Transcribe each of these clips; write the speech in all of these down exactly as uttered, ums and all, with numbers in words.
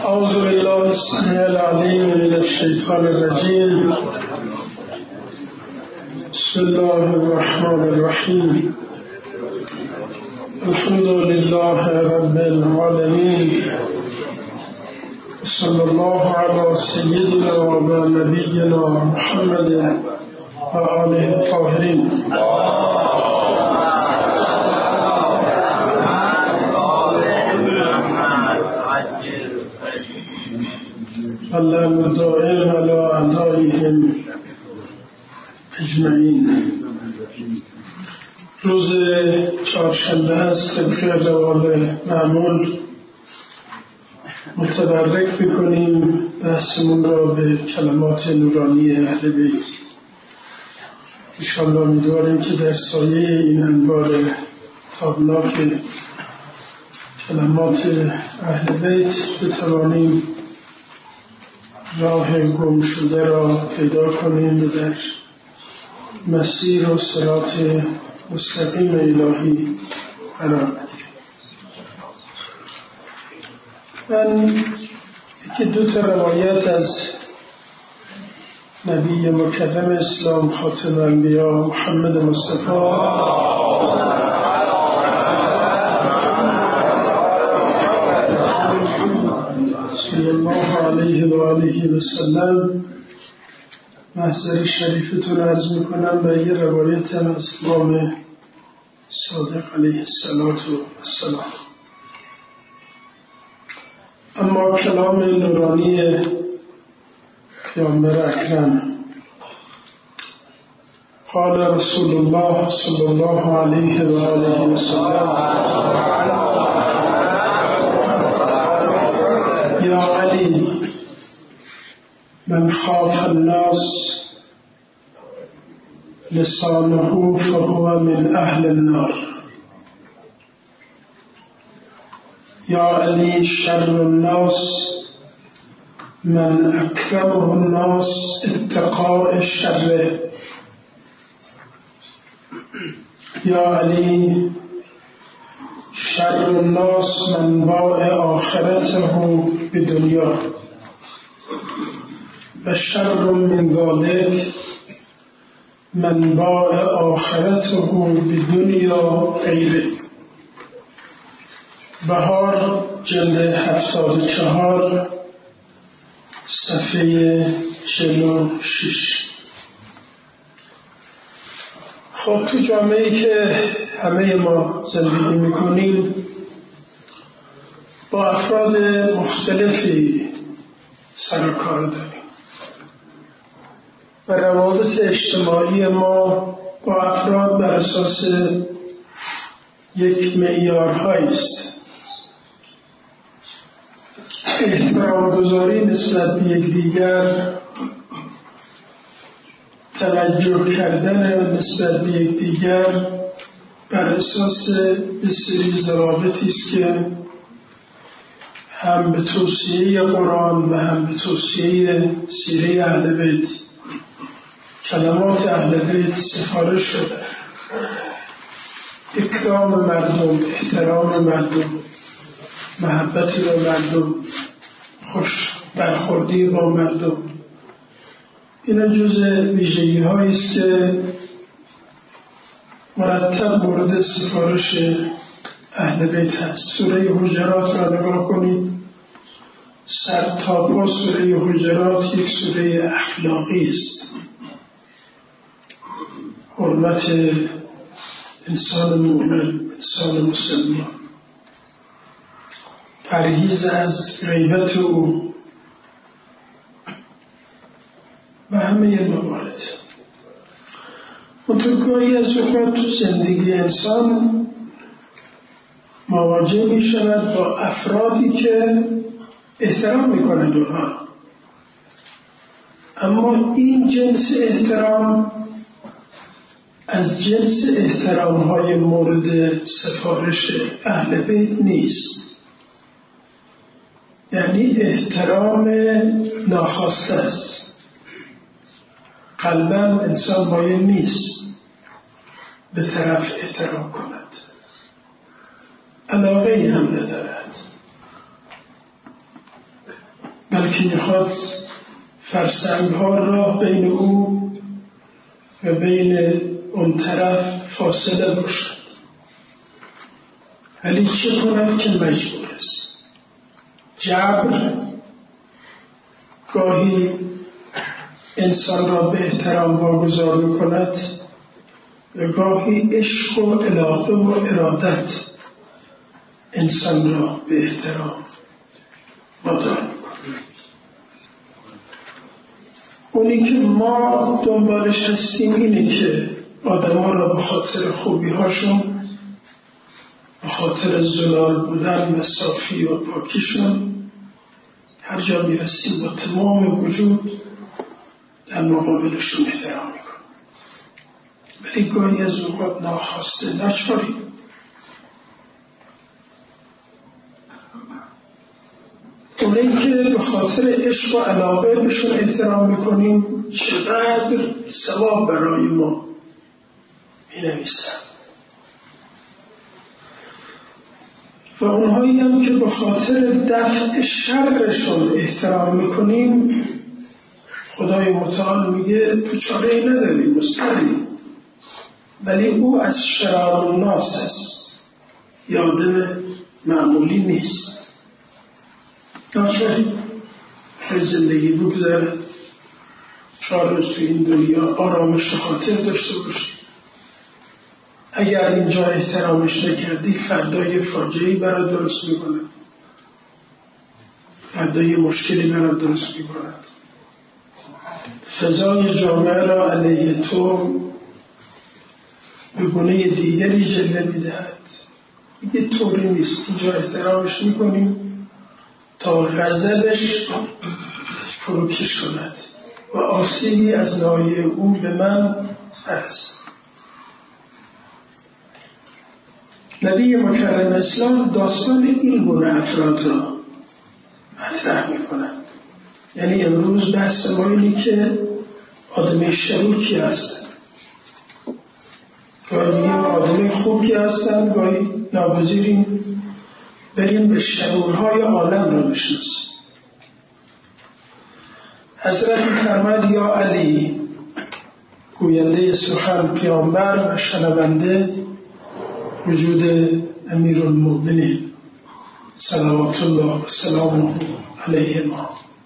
أعوذ بالله السميع العليم من الشيطان الرجيم. بسم الله الرحمن الرحيم. الحمد لله رب العالمين، صلى الله على سيدنا وعلى نبينا محمد وآله الطاهرين. اللهم دائم على أعدائهم اجمعین. روز چهارشنبه است، طبق روال معمول متبرک میکنیم بحثمون را به کلمات نورانی اهل بیت. انشاءالله امیدواریم که در سایه این انوار تابناک کلمات اهل بیت بتوانیم راه گم شده را پیدا کنیم و در مسیر و صراط مستقیم الهی قرار بگیریم. من یکی دو تا روایت از نبی مکرم اسلام خاتم الانبیا محمد مصطفی صلی الله علیه و آله و سلم محضر شریفتون عرض میکنم و یه روایت هم از امام صادق علیه السلام. اما کلام نورانی پیامبر اکرم. قال رسول الله صلی الله علیه و آله و سلم: یا علی، من خاف الناس لسانه فهو من اهل النار. یا علی، شر الناس من اکرمه الناس اتقاء الشر. یا علی، شر الناس من باع آخرته بدنیا و شر من ذلك من باع آخرته بدنیا غیره. بهار جلد هفتاد و چهار صفحه چهل و شش. خب تو جامعه‌ای که همه ما زندگی میکنیم با افراد مختلفی سر و کار داریم و روابط اجتماعی ما با افراد بر اساس یک معیارهایی است. احترام گذاری نسبت به یکدیگر، توجه کردن نسبت به یکدیگر بر اساس یه سری ضوابطی است که هم به توصیه قرآن و هم به توصیه سیره اهل بیت، کلمات اهل بیت سفارش شده. اکرام مردم، احترام مردم، محبت با مردم، خوش برخوردی با مردم، اینا جز ویژگی هایی است که مرتب مورد سفارش اهل بیت هست. سوره حجرات را نگاه کنید، سر تا پا سوره حجرات یک سوره اخلاقی است. حرمت انسان مؤمن، انسان مسلمان، پرهیز از غیبت او و همه موارد. منطقه‌ای از اوقات تو زندگی انسان مواجه می شود با افرادی که احترام می کنند اونها، اما این جنس احترام از جنس احترام های مورد سفارش اهل بیت نیست. یعنی احترام ناخواسته است. قلباً انسان باید نیست به طرف احترام کند، علاقه هم ندارد. که میخواد فرسنگ ها راه بین او و بین اون طرف فاصله باشد، ولی چه کند که مجبور است. جبر گاهی انسان را به احترام واگذار میکند و گاهی عشق و علاقه و ارادت انسان را به احترام وادار میکند. اونی که ما دنبالش هستیم اینه که آدم ها را به خاطر خوبی هاشون، به خاطر زلال بودن و صافی و پاکیشون هر جا میرسیم با تمام وجود در مقابلشون احترام میکنیم، ولی گاهی از اوقات ناخواسته ناچاری اونایی که به خاطر عشق و علاقه بهشون احترام میکنیم چقدر ثواب برای ما مینویسن، و اونهایی هم که به خاطر دفع شرشون احترام میکنیم خدای متعال میگه تو چاره‌ای نداری مستری، ولی او از شرار الناس است، یادم معمولی نیست. ناچاری خیلی زندگی بگذاره، چهار روز تو این دنیا آرامش خاطر داشته باشی. اگر اینجا احترامش نکردی فردای فاجعه‌ای برات درست میکنه، فردای مشکلی برات درست میکنه. فضای جامعه را علیه تو به گونه دیگری جلوه میدهد. دیگه طوری نیست، اینجا احترامش میکنیم تا غضبش فروکش کند و آسیبی از ناحیه او به من هست. نبی مکرم اسلام داستان این گونه افراد را مطرح میکنند. یعنی امروز بحث ما اینه که آدم شروکی هستن، گاهی میگیم آدم خوبی هستن، گاهی ناگزیریم بریم به شرورهای عالم را بشناسیم. حضرت می‌فرماید یا علی، گوینده سخن پیامبر و شنونده وجود امیرالمؤمنین صلوات الله و سلامه علیه ما،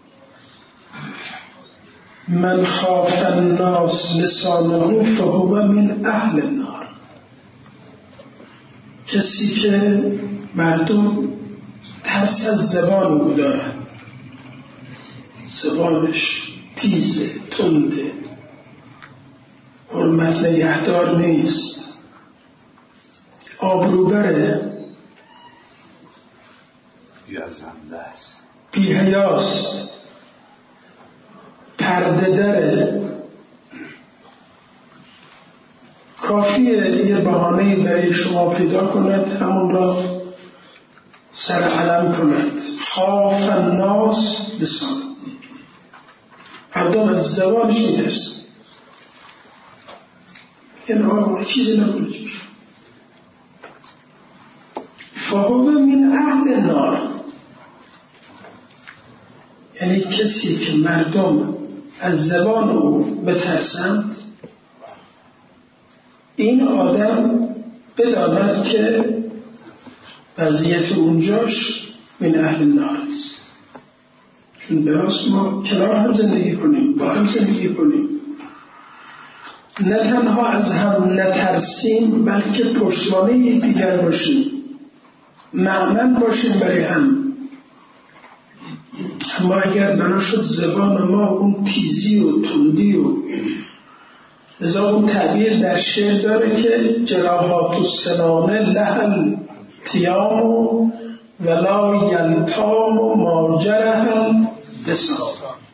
من خاف الناس لسانه فهو من اهل النار. کسی که مردم ترس از زبان او دارن، زبانش تیزه، تنده، حرمت نگهدار نیست، آبروبره، بی‌حیاست، پرده داره، کافیه یه بهانه‌ای برای شما پیدا کند همون را سر علم کند. خاف الناس لسان، مردم از زبانش میترسن، این آقا چیزی نکنید. فهو من اهل نار، یعنی کسی که مردم از زبان او بترسند، این آدم بداند که وضعیت اونجاش من اهل نار است. چون براست ما کنار هم زندگی کنیم، با هم زندگی کنیم، نه تنها از هم نترسیم بلکه پشتوانه دیگر باشیم، مأمن باشیم برای هم. اما اگر بنا شد زبان ما اون تیزی و تندی و لذا اون تعبیر در شعر داره که جراحات السنان لهل تیام ولا یلتام ما جرح لسان.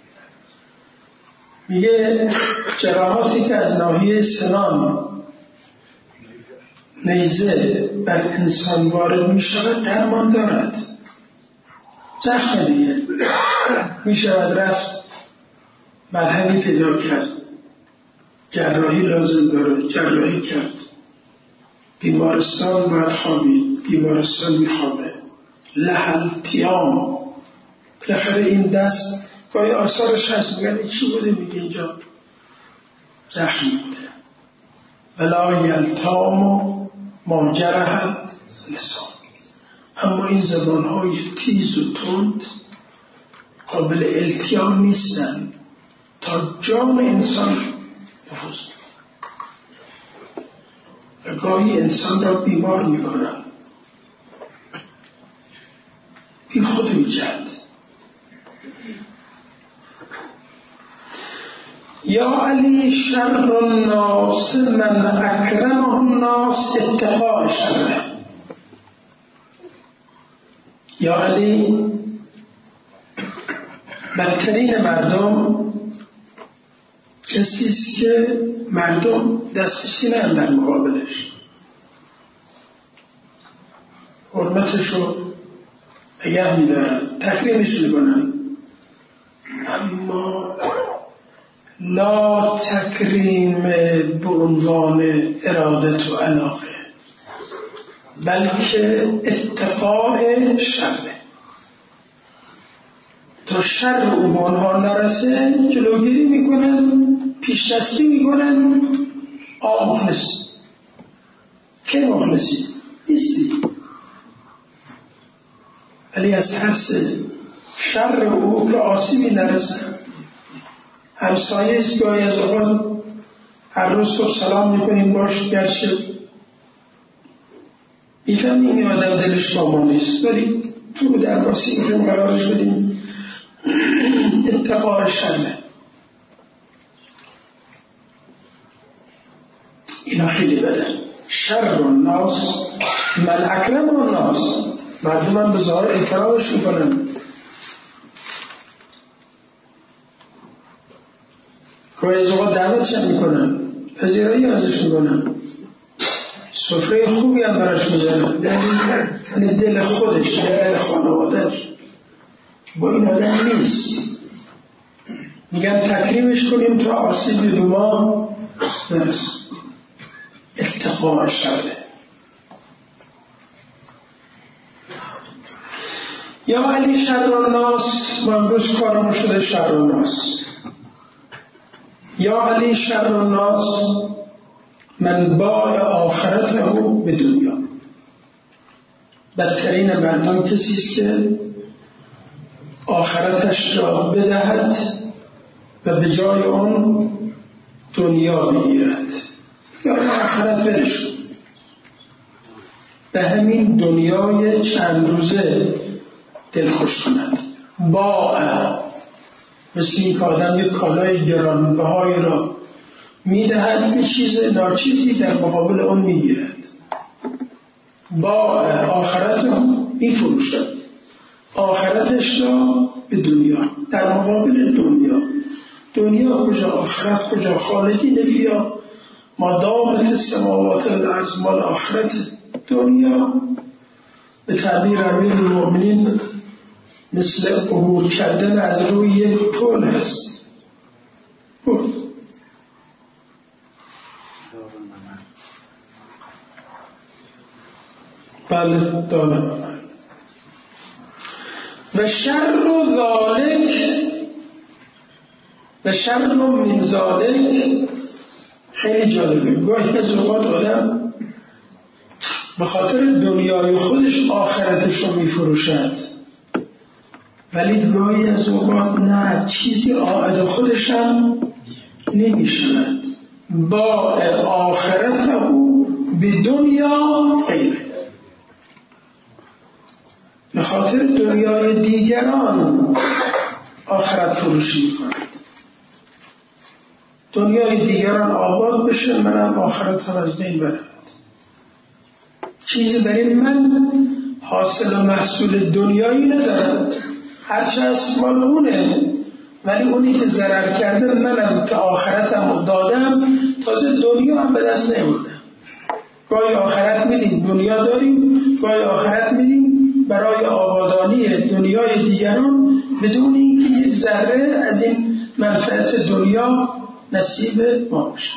میگه جراحاتی که از ناحیه سنان نیزه بر انسان وارد می شود درمان دارد. زخم دیگه می شود رفت، مرهمی پیدا کرد، جراحی لازم داره، جراحی کرد. بیمارستان باید خوابید، بیمارستان می خوابه. لحل تیام، بالاخره این دست گاهی آثارش هست، میگن این چی بوده؟ میگه اینجا زخم بوده. ولا یلتام و ما جرحت لسان. اما این زبانهای تیز و تند قابل التیام نیستن تا جان انسان نفوذ و گاهی انسان را بیمار میکنن، بی خود میجد. یا علی شر الناس من اکرمه الناس اتقاء شره. یا علی بدترین مردم کسی است که مردم دسترسی ندارن در مقابلش، حرمتشو نگه میدارن، تکریمش میکنن، اما لا تکریم به عنوان ارادت و علاقه، بلکه اتقاء شره. تا شر او به آنها نرسه جلوگیری میکنن، پیشدستی میکنن. آ مخلص که مخلصی نیستی، ولی از ترس شر او که آسیبی نرسه. همسایه است گاهی از اوقات هر روز صبح سلام میکنیم باش، گرچه میفهمیم این آدم دلش با ما نیست، ولی تو در باسی میخوایم قرارش بدیم. اتقاء شره اینا خیلی بده. شر الناس من اکرم الناس، مردم هم به ظاهر اکرامش میکنن، گاهی از اوقات دعوتش هم میکنن، پذیرایی ازش میکنن، سفره خوبی هم براش میزنن، یعنی دل خودش، دل خانوادهش با این آدم نیست. میگن تکریمش کنیم تا آسیبی به ما نرسه. اتقاء شره. یا علی شر الناس، من روز کارمون شده شر الناس. یا علی شر الناس من باع آخرته به دنیا. بدترین مردم کسی است که آخرتش را بدهد و به جای آن دنیا بگیرد. یا آخرت برش به همین دنیای چند روزه دلخوش کند. باع مثل این که آدم یک کالای گرانبهایی را میدهد به چیز ناچیزی در مقابل آن میگیرد. باع آخرت را میفروشد، آخرتش را به دنیا، در مقابل دنیا. دنیا کجا، آخرت کجا؟ خالدین فیها ما دامت السماوات والارض، مال آخرت. دنیا به تعبیر امیرالمؤمنین مثل عبور کردن از روی یک پل هست. پل بله دارم. و شر ذالک و شر من ذالک خیلی جالبه. گاهی از اوقات آدم به خاطر دنیای خودش آخرتش رو میفروشد، ولی گاهی از اوقات نه، چیزی عائد خودش هم نمیشود. با آخرت او به دنیا غیره، به خاطر دنیای دیگران آخرت فروشی می‌کند. دنیای دیگران آباد بشه، منم آخرتم از بین برم. چیزی برای من حاصل و محصول دنیایی ندارم، هرچه از مال اونه، ولی اونی که ضرر کرده منم که آخرتم دادم، تازه دنیا هم به دست نمیدم. گاهی آخرت میدیم دنیا داریم، گاهی آخرت میدیم برای آبادانی دنیای دیگران بدون اینکه یک ذره از این منفعت دنیا نصیب ما باشه.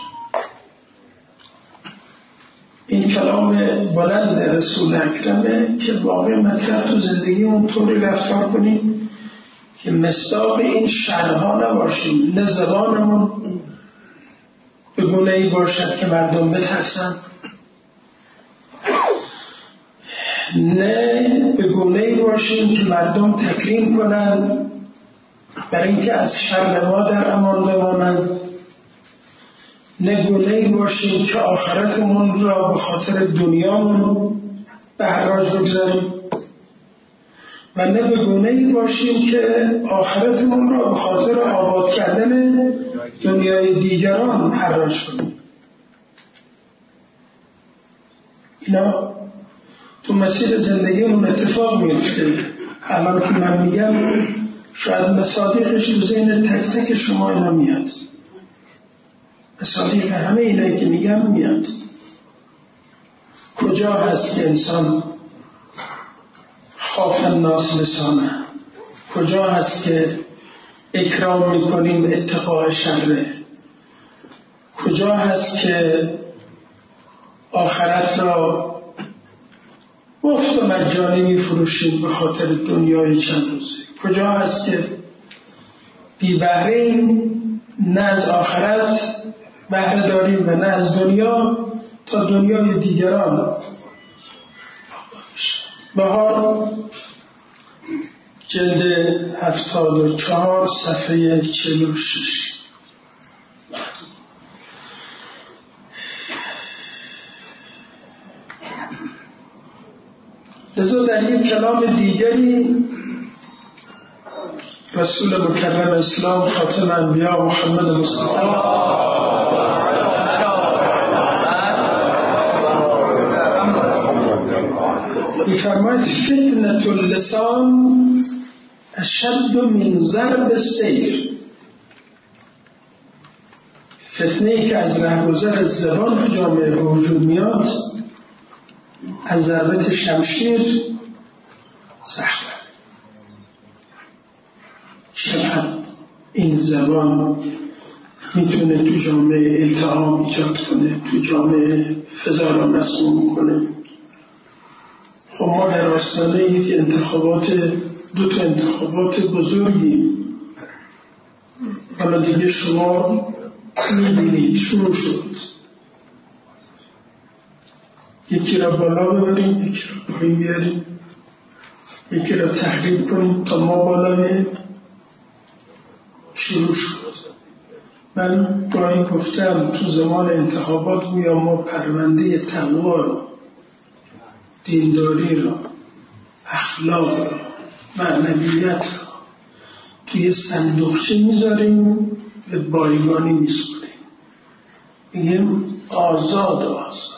این کلام بلند رسول اکرمه که واقع مطلب تو زندگی اون طوری رفتار کنیم که مصداق این شرها نباشیم، نه زبانمون به گونه‌ای باشد که مردم بترسن، نه به گونه‌ای باشیم که مردم تکریم کنن برای اینکه از شر ما در امان بمانند، نه گونه‌ای باشیم که آخرتمون را به خاطر دنیامون به حراج بگذاریم و نه به گونه‌ای باشیم که آخرتمون را به خاطر آباد کردن دنیای دیگران حراج کنیم. اینا تو مسیر زندگیمون اتفاق میفته. الان که من میگم شاید مصادیقش تو ذهن تک تک شما اینا میاد، مصادیق همه اینایی که میگم میاد. کجا هست که انسان خاف الناس لسانه؟ کجا هست که اکرام میکنیم اتقاء شره؟ کجا هست که آخرت را مفت و مجانی میفروشیم به خاطر دنیای چند روزه؟ کجا هست که بی بهره‌ایم، نه از آخرت بهره داریم و نه از دنیا تا دنیای دیگران؟ بهار جلد هفتاد و چهار صفحه چهل و شش. لذا در یک کلام دیگری رسول مکرم اسلام خاتم انبیا محمد مصطفی می‌فرماید فتنة اللسان اشد من ضرب السیف. فتنه‌ای که از رهگذر زبان تو جامعه به وجود میاد از ضربت شمشیر سخته. چقدر این زبان میتونه تو جامعه التهام ایجاد کنه، تو جامعه فضا را مسموم کنه. خب ما در آستانه یک انتخابات، دو تا انتخابات بزرگی حالا دیگه شما میبینید شروع شد. یکی را بالا ببریم، یکی را پایین بیاریم، یکی را تخریب کنیم تا ما بالا بریم. شروع شد. من گاهی گفتم تو زمان انتخابات گویا ما پرونده تقوا را، دینداری را، اخلاق را، معنویت را توی صندوقچه میذاریم، به بایگانی میسپریم، میگیم آزاد آزاد.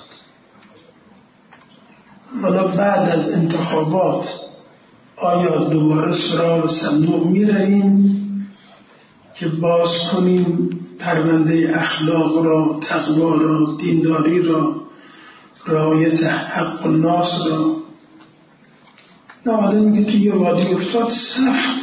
حالا بعد از انتخابات آیا دوباره سراغ صندوق میریم که باز کنیم پرونده اخلاق را، تقوا را، دینداری را، رعایت حق الناس را؟ نه، آدم میگه توی یه وادی افتاد سخت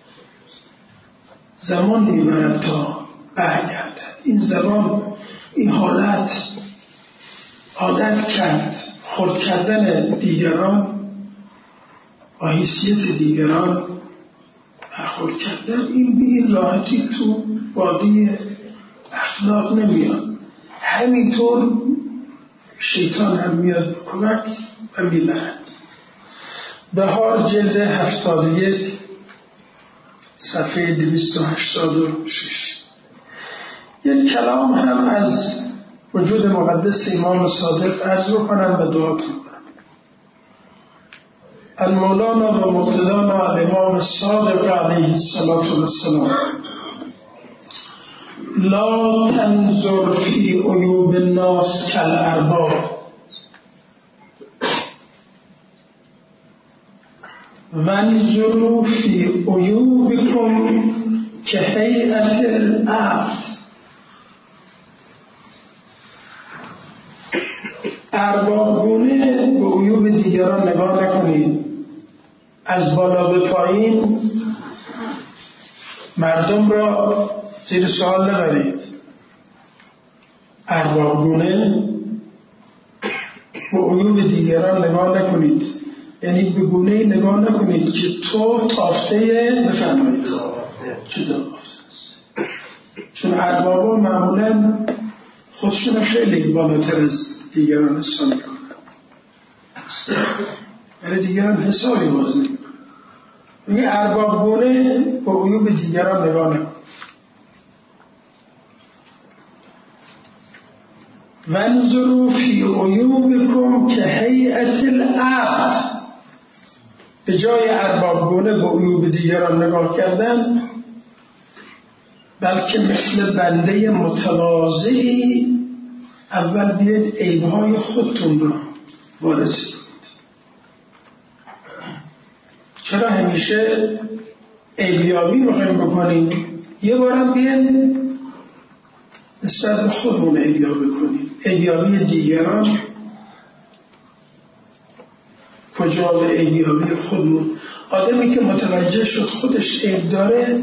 زمان میبرد تا برگرد. این زبان این حالت عادت کرد خرد کردن دیگران با حیثیت دیگران، برخورد کردن. این به این راحتی تو وادی اخلاق نمیاد. همینطور شیطان هم میاد به کمک و میبرد. بهار جلد هفتاد و یک صفحه دویست و هشتاد و شش. یک کلام هم از وجود مقدس امام صادق عرض بکنم و دعا کنم. المولانا و مقتدانا الامام الصادق علیه السلام لا تنظر فی عیوب الناس کالارباب وانظروا فی عیوبکم کهیئة العبد. اربابگونه به عیوب دیگران نگاه نکنید، از بالا به پایین مردم را زیر سوال نبرید. اربابگونه به عیوب دیگران نگاه نکنید. یعنی به گونه نگاه نکنید که تو تافته بفرمایید چه دارفته است. چون اربابا معمولا خودشون خیلی بالاتر از دیگران حساب میکنن، ولی دیگران حسابی باز نمیکنن. یعنی ارباب گونه با عیوب دیگران نگاه نکن. وانظروا فی عیوبکم که هیئت العبد. به جای ارباب گونه با عیوب دیگران نگاه کردن، بلکه مثل بنده متواضعی اول بیاید عیبهای خودتون رو وارسی کنید. چرا همیشه عیبیابی میخوایم بکنیم؟ یه بارم بیاید نسبت به خودمون عیبیابی کنیم. عیبیابی دیگران کجا به عیبیابی خودمون. آدمی که متوجه شد خودش عیب داره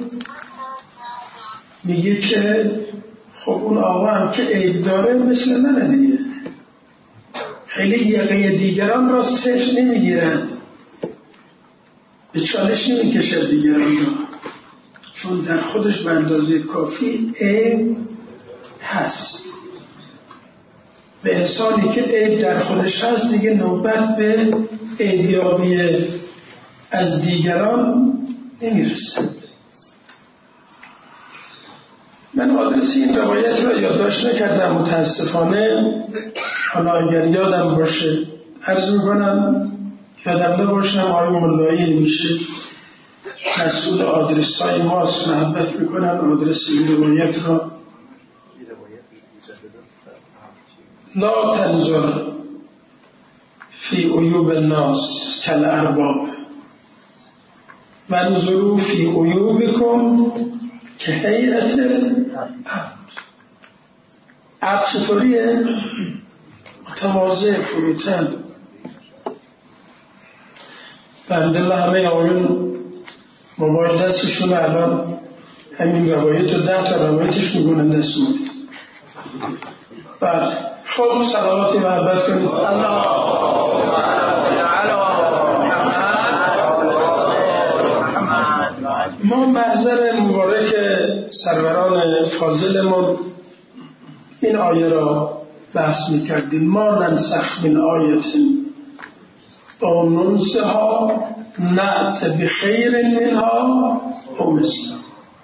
میگه که خب اون آقا هم که عیب داره مثل منه دیگه. خیلی یقه دیگران را صفر نمیگیرند، به چالش نمیکشد دیگران را، چون در خودش به اندازه کافی عیب هست. به انسانی که عیب در خودش هست دیگه نوبت به عیبیابی از دیگران نمیرسد. من آدرس این روایت را یادداشت نکردم متاسفانه، حالا اگر یادم باشه عرض میکنم، یادم نباشم آقای ملایی میشه مسئول آدرس های ماست، محبت میکنن آدرس این روایت را. لا تنظر فی عیوب الناس کالارباب وانظروا فی عیوبکم که هیئت العبد. عبد چطوریه؟ متواضع، فروتن. بندالله همه آقایون موبایل دستشون الان همین روایت و ده تا روایتش میگونن دست مورد. بله خب صلواتی محبت کنید. ما محضر مبارک سروران فاضلمون این آیه را بحث میکردیم. ما ننسخ من آیت او ننسها نأت بخیر منها او مثلها.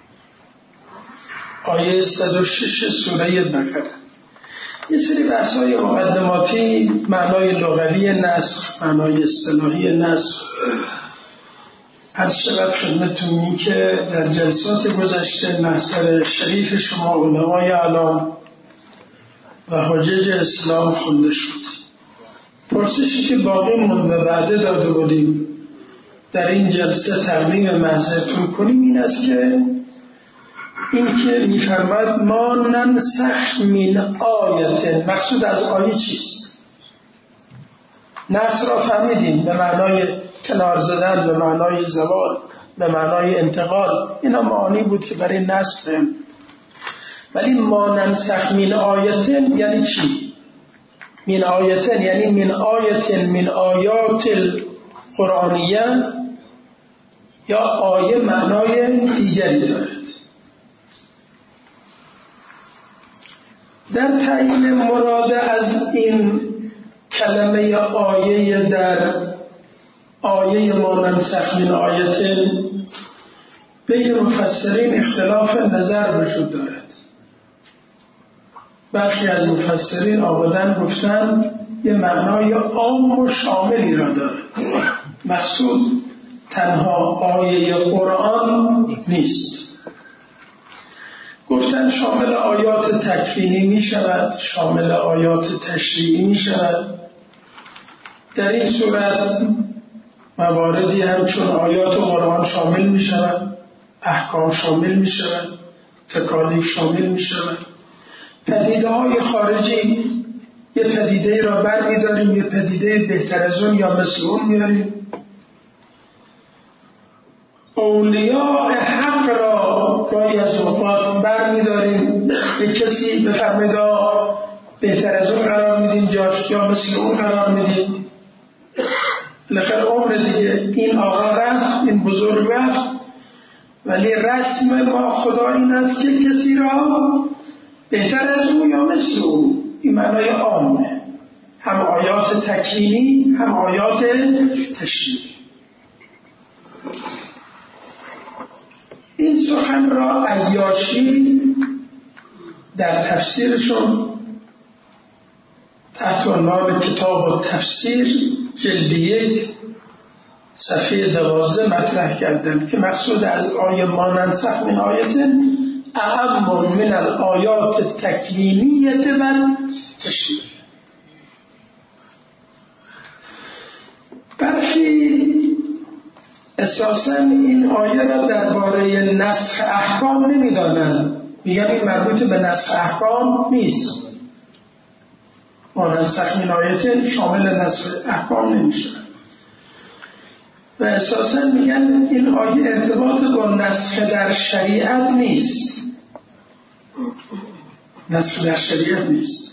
آیه صد و شش سوره بقره. یه سری بحث‌های مقدماتی، معنای لغوی نسخ، معنای اصطلاحی نسخ از شباب خدمتتون این که در جلسات گذشته محضر شریف شما علمای اعلام و حجج اسلام خونده شد. پرسشی که باقی موند و وعده داده بودیم در این جلسه تقدیم محضرتون کنیم این است که این که می‌فرماید ما ننسخ من آیت، مقصود از آیه چیست؟ نسخ را فهمیدیم به معنای کنار زدن، به معنای زوال، به معنای انتقال. اینا معانی بود که برای نسخ فهم. ولی ما ننسخ من آیت یعنی چی؟ من آیت یعنی من آیت من آیات القرآنیه، یا آیه معنای دیگری دارد. در تعیین مراد از این کلمه آیه در آیه ما ننسخ من آیت بین مفسرین اختلاف نظر وجود دارد. برخی از مفسرین آمدن گفتن یه معنای عام و شاملی را دارد. مقصود تنها آیه قرآن نیست. گفتن شامل آیات تکوینی می شود، شامل آیات تشریعی می شود. در این صورت مواردی همچون آیات قرآن شامل می شود، احکام شامل می شود، تکالیف شامل می شود. پدیده های خارجی، یه پدیده را بر می داریم، یه پدیده بهتر از اون یا مثل اون میاریم. اولیاء حق را گاهی از اوقات بر می داریم، به کسی بفرمایید بهتر از اون قرار میدیم، جاش یا مثل اون قرار میدیم. بالاخره عمر دیگه این آقا رفت، این بزرگ رفت، ولی رسم ما خدا این است که کسی را بهتر از او یا مثل او، این معنای عامه، هم آیات تکوینی هم آیات تشریعی. این سخن را عیاشی در تفسیرشون تحت عنوان کتاب و تفسیر جلد یک صفحه دوازده مطرح کردند که مقصود از آیه ما ننسخ من آیت اعم من الآیات تکوینیه و تشریعیه. برخی اساساً این آیه را درباره نسخ احکام نمی‌دانند، میگن این مربوط به نسخ احکام نیست، ما نسخ من آیه شامل نسخ احکام نمیشه و اساساً میگن این آیه ارتباط با نسخ در شریعت نیست، نسخ در شریعت نیست.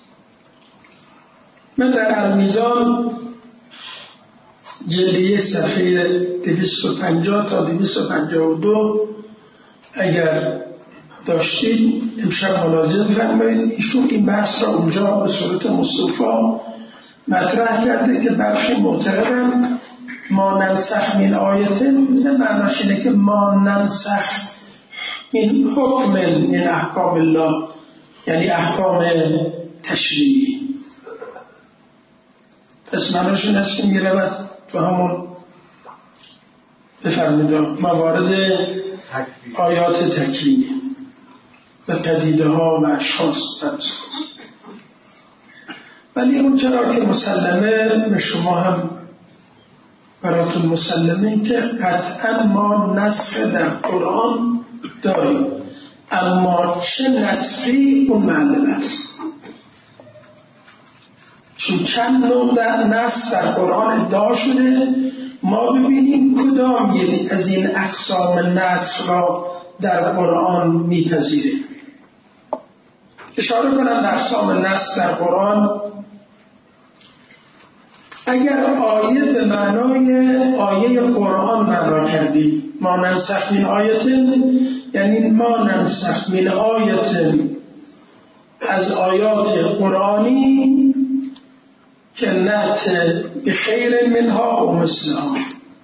من در المیزان جلد یک صفحه دویست و پنجاه تا دویست و پنجاه و دو اگر داشتید امشب ملاحظه فرمایید، ایشون این بحث را اونجا به صورت مصطفی مطرح کرده که برخی معتقدن ما ننسخ من آیت نه معناش اینه که ما ننسخ من حکم من احکام الله، یعنی احکام تشریعی. پس معناش این است که میرود تو همون بفرمید موارد آیات تکوینی و پدیده ها و اشخاص. ولی اون چرا که مسلمه به شما هم براتون مسلمه که قطعا ما نسخ در قرآن داریم، اما چه نسخی اون معلم است، چون چند نوع در نسخ در قرآن ادعا شده، ما ببینیم کدام یک از این اقسام نسخ را در قرآن میپذیره. اشاره کنم در اقسام نسخ در قرآن، اگر آیه به معنای آیه قرآن معنا کردیم، ما ننسخ من آیت یعنی ما ننسخ من آیت از آیات قرآنی که نت به خیر منها و مثلها،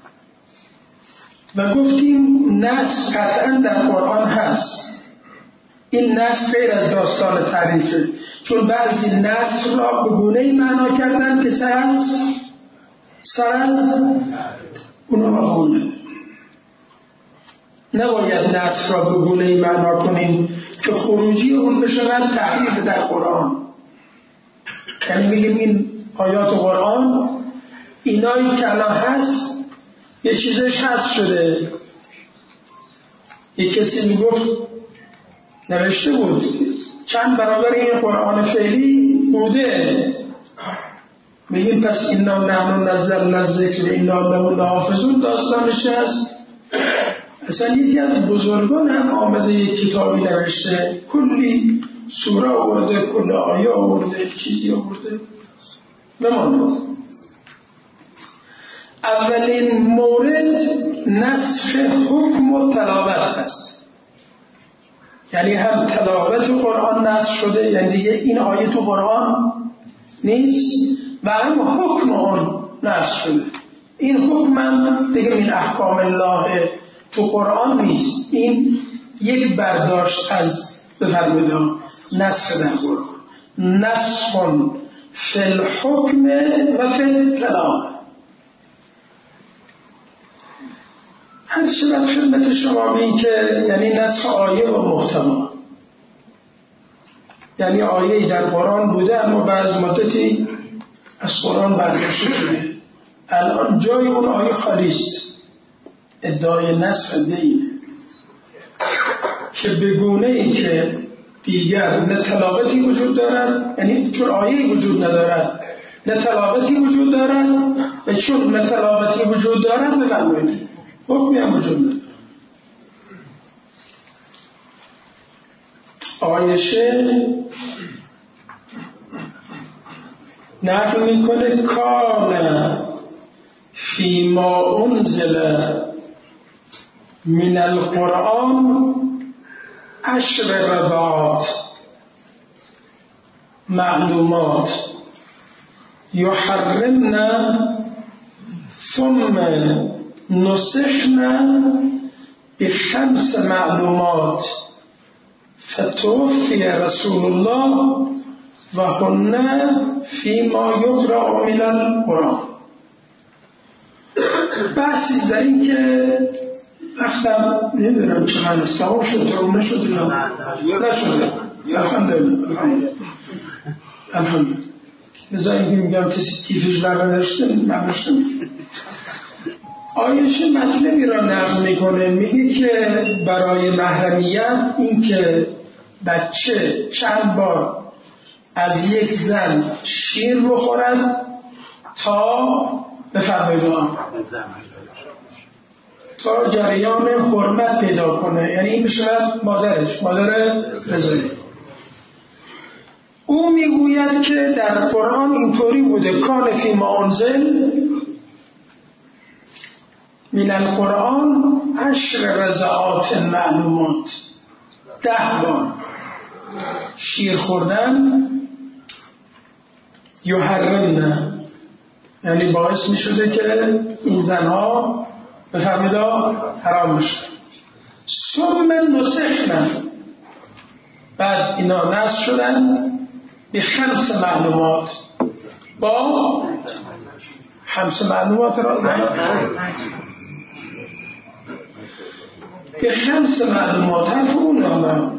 و گفتیم نسخ قطعا در قرآن هست. این نسخ غیر از داستان تعریفه، چون بعضی نسخ را به گونه‌ای معنا کردن که سر از سر از اونها مقبوله. نباید نسخ را به گونه‌ای معنا کنیم که خروجی اون بشود تعریف در قرآن. یعنی میگیم این آیات قرآن اینایی که الان هست یه چیزش هست شده. یک کسی میگفت نوشته بود چند برابر این قرآن فعلی بوده، میگیم پس اینا نحن نزلنا الذکر و اینا له لحافظون داستانش هست. اصلا یکی از بزرگان هم آمده یک کتابی نوشته، کلی سوره آورده، کل آیه آورده، چیزی آورده نمانده. اولین مورد نسخ حکم و تلاوت هست، یعنی هم تلاوت قرآن نسخ شده، یعنی دیگه این آیه تو قرآن نیست، و هم حکم آن نسخ شده. این حکم هم دیگه این احکام الله تو قرآن نیست، این یک برداشت از بفرمودم نسخ در قرآن، نسخ فی الحکم و فی التلاوت. هر شبت خدمت شما بین که یعنی نسخ آیه و محتوا، یعنی آیه در قرآن بوده اما بعض مدتی از قرآن برداشته شده، الان جای اون آیه خالی است. ادعای نسخ اینه که بگونه ای که دیگر نه تلاوتی وجود دارد، یعنی چون آیه وجود ندارد نه تلاوتی وجود دارد، و چون نه تلاوتی وجود دارد بفرمایید حکمی هم وجود ندارد. عایشه نقل میکنه کان فیما انزل من القرآن عشر رضعات معلومات یحرمنا ثم نسخنا بخمس معلومات فتوفی رسول الله و هن فیما یقرأ من القرآن. بحثی در این که رفتم نمیدونم چه من است تمام شد رو نشد یا نشده. الحمدلله الحمدلله بذار اینکه میگم کسی کیفش برنداشته نباشته. آیش مطلبی را نقل میکنه، میگه که برای محرمیت این که بچه چند بار از یک زن شیر بخورد تا بفرمایید تا جریان حرمت پیدا کنه، یعنی این بشود مادرش، مادر رضایی. او میگوید که در قرآن اینطوری بوده کان فیما انزل من القرآن عشر رضعات معلومات، ده بار شیر خوردن یحرمنا، یعنی باعث می شده که این زنها بفهمیدا حرام بشه. ثم نسخنا، بعد اینا نسخ شدن به خمس معلومات، با خمس معلومات را به خمس معلومات حرفون آمد.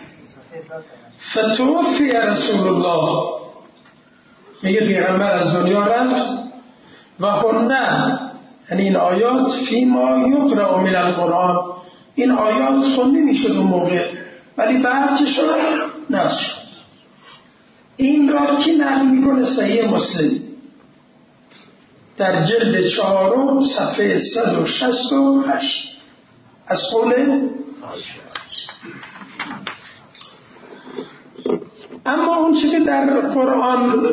فتوفی رسول الله، میگه پیغمبر از دنیا رفت و هنه، یعنی این آیات فیما یقرأ من القرآن، این آیات خونده میشد اون موقع ولی بعد چه شد؟ نسخ شد. این را کی نقل میکنه؟ صحیح مسلم در جلد چهارم صفحه صد و شصت و هشت از قول. اما اون چیزی که در قرآن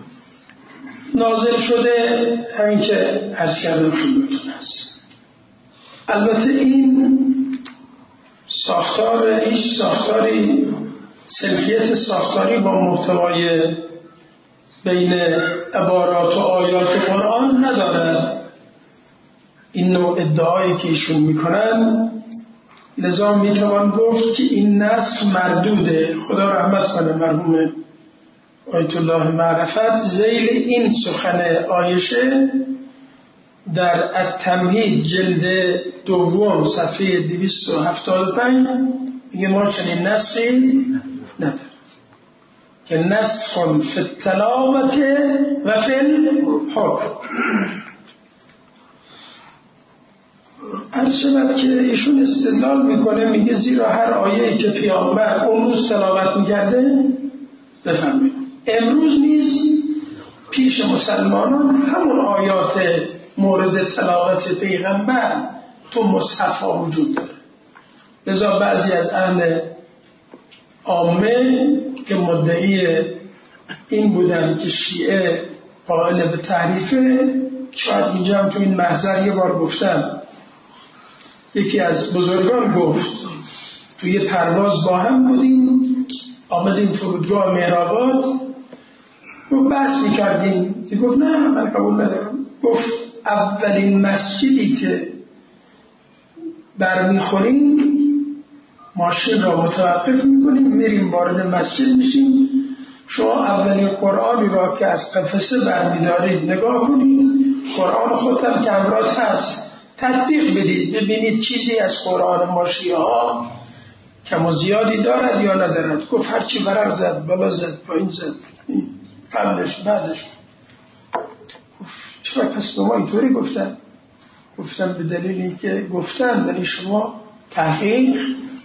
نازل شده همین که عرض کردم خدمتتون هست. البته این ساختار هیچ ساختاری سلفیت ساختاری با محتوای بین عبارات و آیات قرآن ندارد. این نوع ادعایی که ایشون میکنن، لذا میتوان گفت که این نسخ مردوده. خدا رحمت کنه مرحوم آیت الله معرفت ذیل این سخن عایشه در التمهید جلد دوم صفحه دویست و هفتاد و پنج میگه ما چنین نسخی نداریم که نسخ فی التلاوت و فی الحکم. عرض شود که ایشون استدلال میکنه، میگه زیرا هر آیه‌ای که پیامبر اون روز تلاوت میکرده بفهمید، امروز نیز پیش مسلمانان همون آیات مورد تلاوت پیغمبر تو مصحف ها وجود داره. لذا بعضی از اهل عامه که مدعی این بودن که شیعه قائل به تحریفه، شاید اینجا هم تو این محضر یه بار گفتم، یکی از بزرگان گفت توی یه پرواز با هم بودیم، آمدیم فرودگاه مهرآباد و بحث میکردیم، گفت نه من قبول ندارم. گفت اولین مسجدی که برمیخوریم ماشین را متوقف میکنیم، میریم وارد مسجد میشیم، شما اولین قرآنی را که از قفسه برمیدارید نگاه کنید، قرآن خودتم که همراه هست تطبیق بدید، ببینید چیزی از قرآن ما شیعه ها کم و زیادی دارد یا ندارد. گفت هرچی برق زد، بالا زد، پایین زد، قبلش بعدش. گفت چرا پس به ما اینطوری گفتن؟ گفتم به دلیل اینکه گفتن ولی شما تحقیق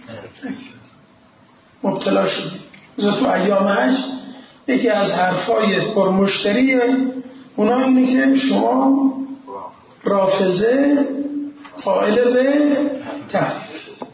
مبتلا شدید. مثلا تو ایام حج یکی از حرفای پرمشتری اونا اینه که شما رافضه قائل به تحریف.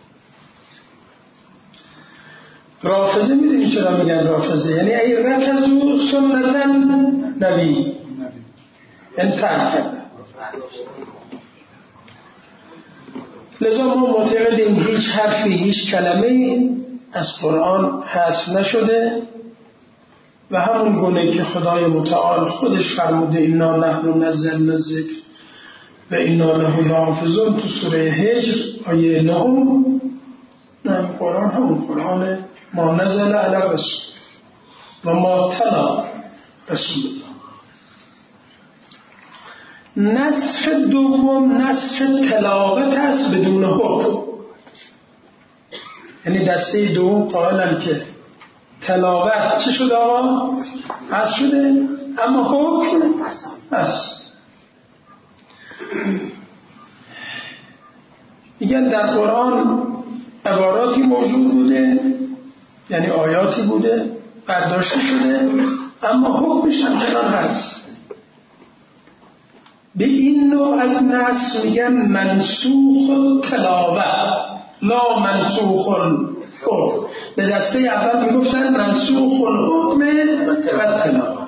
رافضه میدونی چرا میگن رافضه؟ یعنی ای رفضو سنتا نبی، یعنی ترک کرد. لذا ما معتقدیم هیچ حرفی هیچ کلمه‌ای از قرآن حذف نشده و همون گونه که خدای متعال خودش فرموده انا نحن نزلنا الذکر و انا له لحافظون تو سوره هجر آیه نهم، نه قرآن همون قرآن ما نزل علی رسول و ما تلا رسول الله. نصف دوم نصف تلاوت است بدون حکم، یعنی دسته دوم قائلن که تلاوت چه شده آقا؟ هست شده، اما حکم هست. میگن در قرآن عباراتی موجود بوده، یعنی آیاتی بوده برداشته شده، اما حکمش همچنان هست. به این نوع از نص میگن منسوخ تلاوه لا منسوخ الحکم. به دسته اول میگفتن منسوخ الحکم و تلاوه.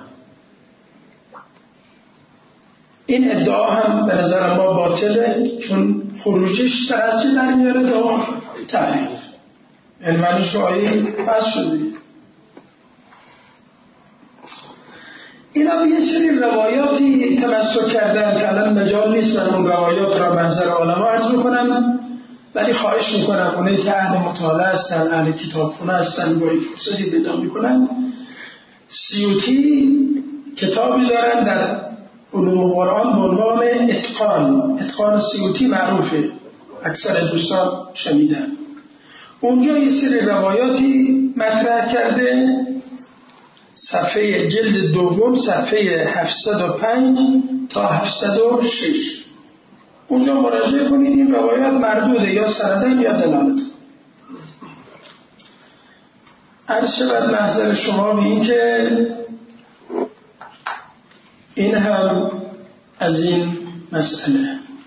این ادعا هم به نظر ما باطله، چون خروجش سر از چه در میاره؟ دو تحریف، یعنی معنیش رو آیه پس شده. اینا به یه سری روایاتی تمسک کردن که الان مجال نیست من اون روایات را منظر علما عرض کنم، ولی خواهش میکنم اونایی که اهل مطالعه هستن، اهل کتابخونه هستن، با این فرصتی پیدا میکنن. سیوطی کتابی دارن در علوم قرآن به عنوان اتقان. اتقان سیوطی معروفه، اکثر دوستان شنیدن. اونجا یه سری روایاتی مطرح کرده، صفحه جلد دوم صفحه هفتصد و پنج تا هفتصد و شش. اونجا مراجعه کنید، این روایات مردوده یا سندن یا دلالت. عرض شود محضر شما به این که این هم از این مسئله.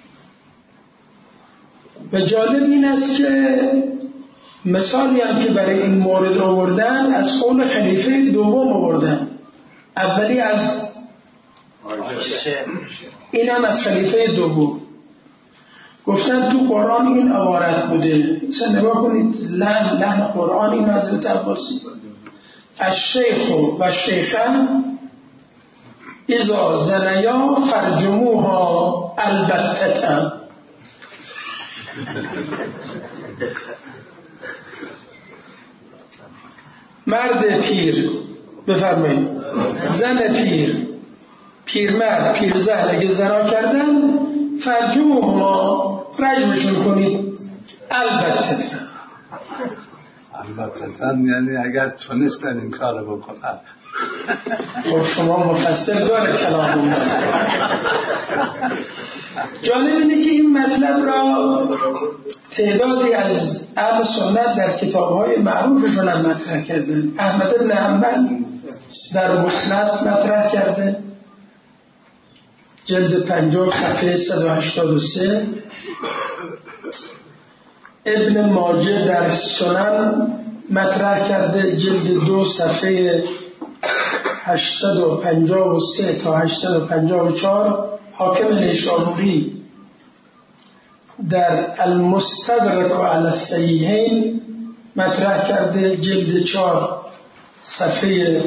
و جالب این است که مثالی هم که برای این مورد آوردن از قول خلیفه دوم آوردن، اولی از این هم از خلیفه دوم. گفتن تو قرآن این عبارت بوده، مثلا نگاه کنید لحن لحن قرآن این حضرت عباسی: الشیخ و الشیخه اذا زنیا فرجموها البتة. مرد پیر، بفرمایید، زن پیر، پیرمرد، پیرزن اگه زنا کردن فرجموها رجمشون کنید البته. البته یعنی اگر تونستن این کارو بکنن. خب شما مفصل داره کلام. جالب اینه که این مطلب را تعدادی از اهل سنت در کتاب‌های معروفشون هم مطرح کردن. احمد بن حنبل در مسند مطرح کرده، جلد پنجم صفحه صد و هشتاد و سه. ابن ماجه در سنن مطرح کرده، جلد دو صفحه هشتصد و پنجاه و سه تا هشتصد و پنجاه و چهار. حاکم نیشابوری در المستدرک علی الصحیحین مطرح کرده، جلد چهار صفحه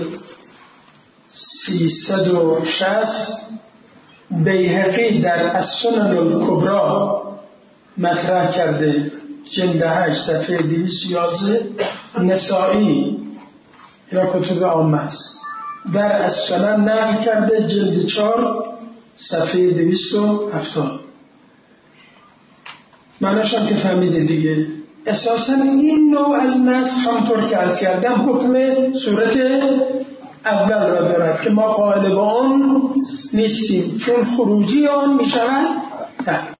سیصد و شصت. بیهقی در السنن الکبری مطرح کرده، جلد هشت صفحه دویست و یازده. نسائی یا کتب عامه است در السنن نقل کرده، جلد چهار صفحه دویست و هفتاد. معناش هم که فهمیده دیگه. اساساً این نوع از نسخ همطور که عرض کردم حکم صورت اول را دارد که ما قائل به آن نیستیم، چون خروجی آن می شود